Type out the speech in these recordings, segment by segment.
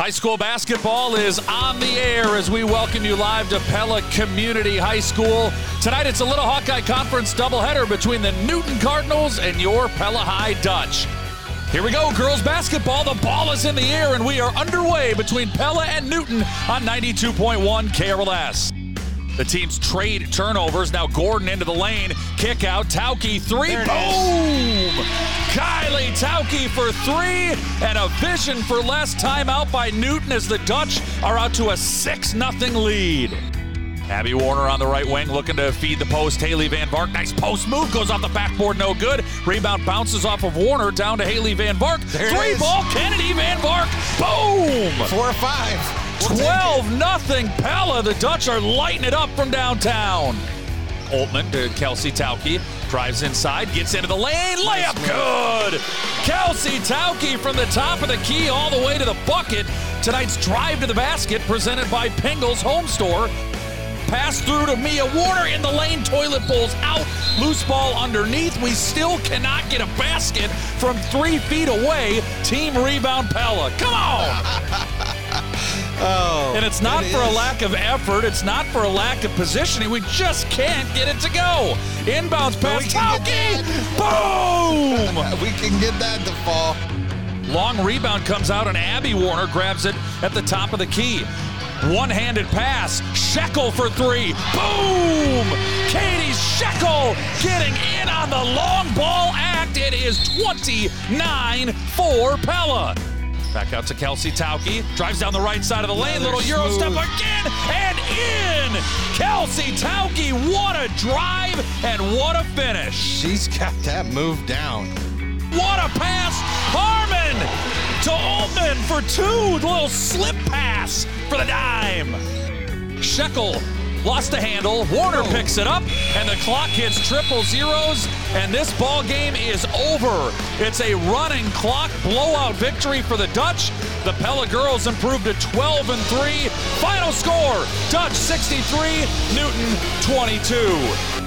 High school basketball is on the air as we welcome you live to Pella Community High School. Tonight it's a Little Hawkeye Conference doubleheader between the Newton Cardinals and your Pella High Dutch. Here we go, girls basketball. The ball is in the air and we are underway between Pella and Newton on 92.1 KRLS. The teams trade turnovers. Now Gordon into the lane. Kick out. Tauke three. Boom! Kylie Tauke for three. And a vision for less. Timeout by Newton as the Dutch are out to a 6-0 lead. Abby Warner on the right wing looking to feed the post. Haley Van Vark. Nice post move. Goes off the backboard. No good. Rebound bounces off of Warner down to Haley Van Vark. Three ball. Kennedy Van Vark. Boom! 4 or 5. 12-0 Pella. The Dutch are lighting it up from downtown. Oltmann to Kelsey Tauke. Drives inside, gets into the lane, layup good! Kelsey Tauke from the top of the key all the way to the bucket. Tonight's drive to the basket presented by Pingles Home Store. Pass through to Mia Warner in the lane, toilet bowls out, loose ball underneath. We still cannot get a basket from 3 feet away. Team rebound Pella. Come on! And it's not for a lack of effort. It's not for a lack of positioning. We just can't get it to go. Inbounds pass. Tauke! Boom! We can get that to fall. Long rebound comes out and Abby Warner grabs it at the top of the key. One-handed pass. Shekel for three. Boom! Katie Shekel getting in on the long ball act. It is 29 for Pella. Back out to Kelsey Tauke. Drives down the right side of the lane. Little Euro step again. And in! Kelsey Tauke. What a drive and what a finish. She's got that move down. What a pass. Harmon to Oltmann for two. The little slip pass for the dime. Shekel lost the handle. Warner picks it up, and the clock hits triple zeros, and this ball game is over. It's a running clock blowout victory for the Dutch. The Pella girls improved to 12-3. Final score, Dutch 63, Newton 22.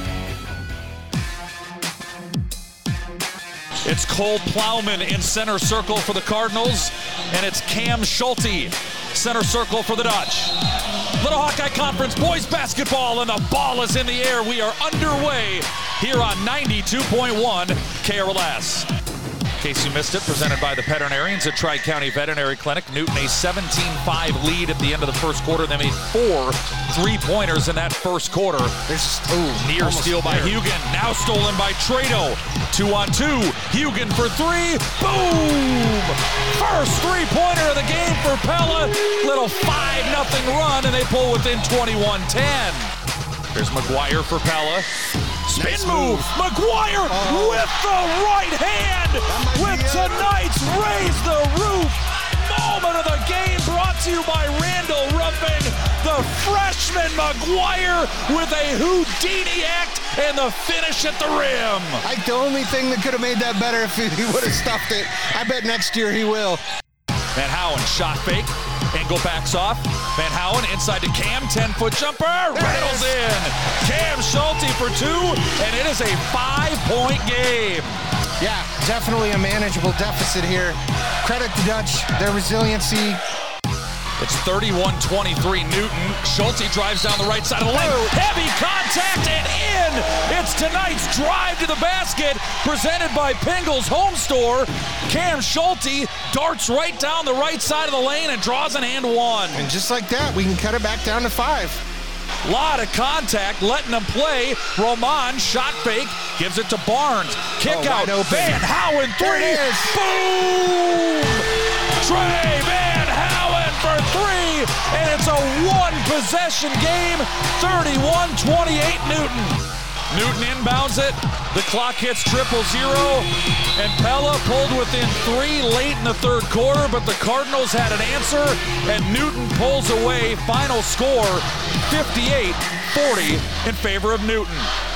It's Cole Plowman in center circle for the Cardinals, and it's Cam Schulte, center circle for the Dutch. Little Hawkeye Conference boys basketball, and the ball is in the air. We are underway here on 92.1 KRLS. In case you missed it, presented by the veterinarians at Tri-County Veterinary Clinic. Newton a 17-5 lead at the end of the first quarter. They made 4 3-pointers in that first quarter. Near steal by Hugan. Now stolen by Trado. 2-on-2. Hugan for three. Boom! First 3-pointer of the game for Pella. Little 5-0 run, and they pull within 21-10. There's McGuire for Pella. Spin nice move. McGuire with the right hand. With tonight's Raise the Roof moment of the game, brought to you by Randall Roofing. The freshman McGuire with a Houdini act and the finish at the rim. The only thing that could have made that better if he would have stuffed it. I bet next year he will. Van Houen shot fake. Angle backs off. Van Houen inside to Cam. 10-foot jumper. Rattles in. Cam Schulte for two. And it is a 5-point game. Yeah, definitely a manageable deficit here. Credit the Dutch, their resiliency. It's 31-23 Newton. Schulte drives down the right side of the lane. Heavy contact and in. It's tonight's drive to the basket presented by Pingles Home Store. Cam Schulte darts right down the right side of the lane and draws an and one. And just like that, we can cut it back down to 5. Lot of contact, letting them play. Roman, shot fake, gives it to Barnes. Kick out, Van Houen, three. Boom! Trey Van Houen for three, and it's a one-possession game, 31-28 Newton. Newton inbounds it. The clock hits triple zero, and Pella pulled within 3 late in the third quarter, but the Cardinals had an answer, and Newton pulls away. Final score, 58-40 in favor of Newton.